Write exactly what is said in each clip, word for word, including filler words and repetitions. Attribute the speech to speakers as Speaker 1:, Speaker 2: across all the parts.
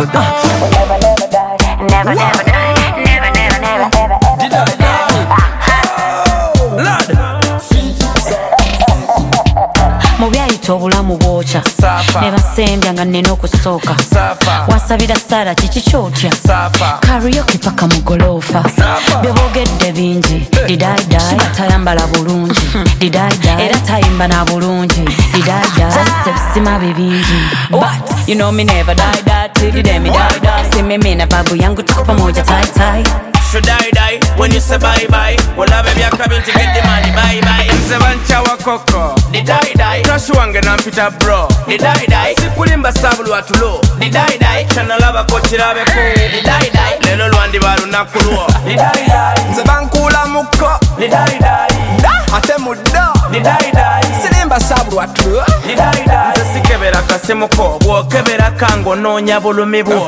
Speaker 1: never die.
Speaker 2: We'll never, never die. Never, never die. Never, never, never, ever, ever.
Speaker 1: Did I die? Lord.
Speaker 3: Mubyayita obulamu bwokya ne basembya nga nnina okusooka wasabira Sara kiki kyotya karaoke paka mu goloofa bye boogedde bingi didayidai tayambala bulungi didayidai era tayimba na bulungi didayidai stepsima bibingi but you know me never die die till the day me die die see me me na babu yangu tuko pamoja tie tie.
Speaker 1: Should I die when you say bye bye? Well, I baby, I'm coming to get the money, bye bye. Seven chawa koko, did I die? Crash wange na mpita bro, did I die? Sikulimba sabulu atulo, did I die? Chana lava kochirabe ko, did I die? Lelo luandi baru nakuluo, did I die? Sebankula muko, did I die? Ate mudo, did I die? Silimba sabulu atulo, did I die? Sesikebera kasemuko, wokebera kango no nyabulumibu.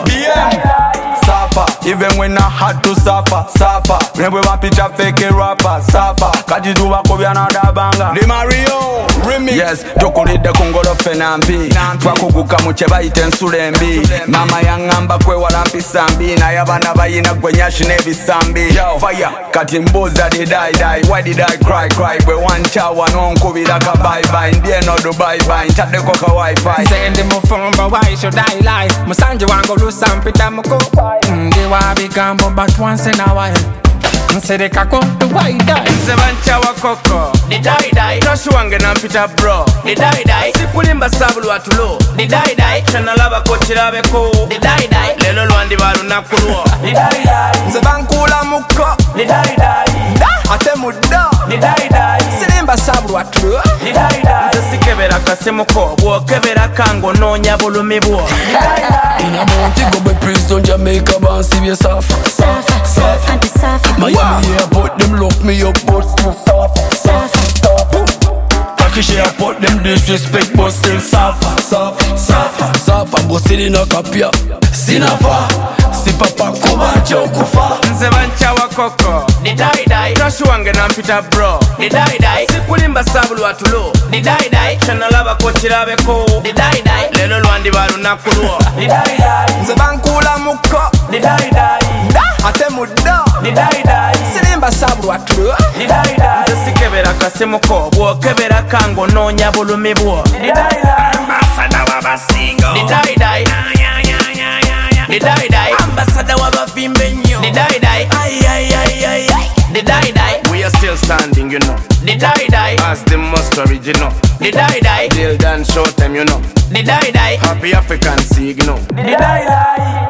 Speaker 4: Suffer, even when I had to suffer, suffer. Never want picture fake rapper, suffer. Kaji do wako vya nada banga. Di Mario, remix. Yes, tokulide kungolo fenambi. Twakuguka mucheba itensulembi. Mama yangamba kwe walampi sambi. Na yabana bayina kwenyashi nebi sambi. Fire, kati mboza di die die. Why did I cry cry? Kwe wancha wanonko vilaka bye bye. Ndiye no do bye bye. Tate koka wifi.
Speaker 5: Sende mufumba why should I lie? Musanje wango lusampita muko. They wa bigambo but once in a while. Nsere kako to why die?
Speaker 1: Seven chawa koko, did I die? Crash wange na mpita bro, did I die? Sikulimba sabulu atulo, did I die? Chana lava kochirabe ko, did I die? Lelo luandi baru nakuluo, did I die?
Speaker 4: Sebankula muko,
Speaker 1: did I die?
Speaker 4: ate mudo,
Speaker 1: did I die?
Speaker 4: silimba sabulu atulo,
Speaker 1: did I die? Sesikebera kasemuko, wokebera kango no nyabulumibu, did I die?
Speaker 6: In a Montego Bay prison, Jamaica, born serious suffer,
Speaker 3: Suffer, suffer, and suffer.
Speaker 6: Miami airport, them lock me up, but still suffer, suffer, suffer. Turkish airport, them disrespect, but still suffer, suffer, suffer, suffer. But still in a kapia, sinafa, si papa kuba jokufa.
Speaker 1: Seven chawa koko, did I die? Crash wange na mpita bro, did I die? Sikulimba sabulu atulo, did I die? Chana lava kochirabe ko, did I die? Lelo luandi baru nakuluo, did I die?
Speaker 4: Sebankula muko,
Speaker 1: did I die?
Speaker 4: ate mudo,
Speaker 1: did I die?
Speaker 4: silimba sabulu atulo,
Speaker 1: did I die? Sesikebera kasemuko, wokebera kango no nyabulumibu, did I die? Ambassador wabasingo, did I die? Did I die? Ambassador wabavimbenyo, did I die? Ay ay ay ay ay. Did I die? We are still standing, you know. Did I die? As the most original. Did I die? Till then, show them, you know. Did I die? Happy African signal. Did I die?